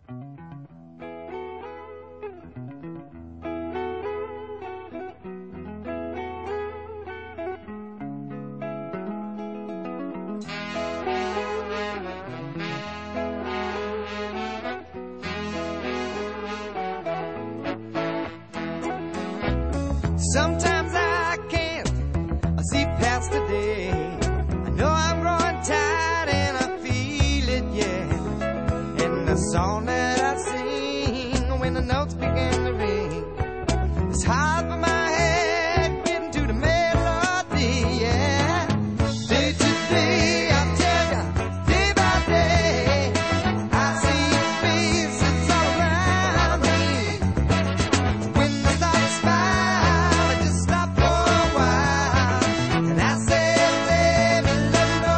Sometimes I can't see past today. I know I'm growing tired and I feel it, yeah. In the song that I sing, when the notes begin to ring, it's hard for my head getting to the melody, yeah. Day to day, I tell ya, day by day, I see faces all around me. When the stars smile, I just stop for a while, and I say, baby, let me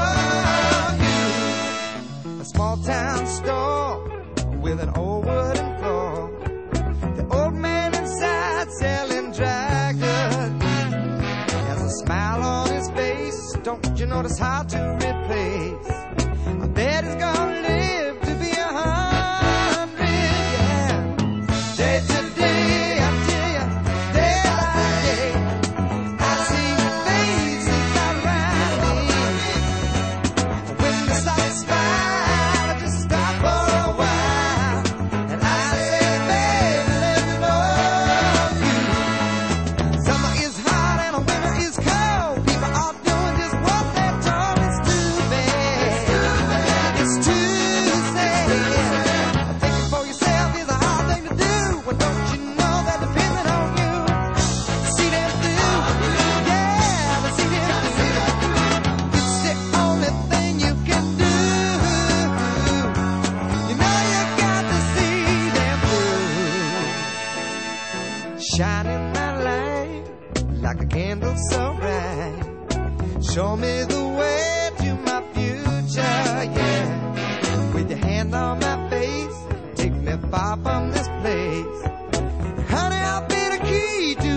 know you. A small town store with an old wooden floor. The old man inside selling dry goods has a smile on his face. Don't you notice how to replace? I bet he's gonna live to be 100, yeah. Day to day, I tell ya, day by day, I see faces all around me. When the stars smile, I just stop for a while, and I say, baby, let me know you. Summer is hot and winter is cold. People are doing just what they're told. It's too bad. It's too sad. Thinking for yourself is a hard thing to do. Well, don't you know that depending on you, see them through. Yeah, but see them through. It's the only thing you can do. You know you got to see them through. Shining my light like a candle so bright. Show me the way to my future, yeah. With your hand on my face, take me far from this place. Honey, I'll be the key to